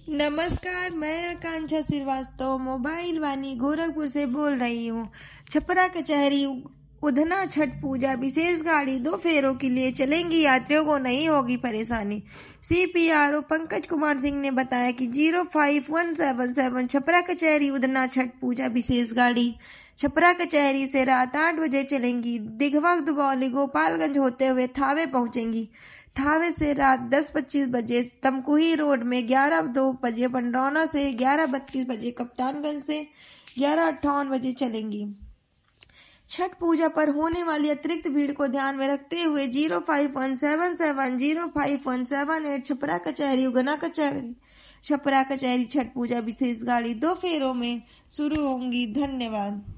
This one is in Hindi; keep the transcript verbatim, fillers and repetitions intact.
नमस्कार, मैं आकांक्षा श्रीवास्तव मोबाइल वानी गोरखपुर से बोल रही हूँ। छपरा कचहरी उधना छठ पूजा विशेष गाड़ी दो फेरों के लिए चलेंगी, यात्रियों को नहीं होगी परेशानी। सीपीआरओ पंकज कुमार सिंह ने बताया कि zero five one seven seven Chhapra कचहरी उधना छठ पूजा विशेष गाड़ी छपरा कचहरी से रात आठ बजे चलेंगी। दिघवा दुबौली गोपालगंज होते हुए थावे पहुंचेंगी। थावे से रात दस पच्चीस बजे तमकुही रोड में, ग्यारह दो बजे पंडरौना से, ग्यारह बत्तीस बजे कप्तानगंज से, ग्यारह अट्ठावन बजे चलेंगी। छठ पूजा पर होने वाली अतिरिक्त भीड़ को ध्यान में रखते हुए zero five one seven seven zero five one seven eight Chhapra कचहरी उगना कचहरी छपरा कचहरी छठ पूजा विशेष गाड़ी दो फेरों में शुरू होंगी। धन्यवाद।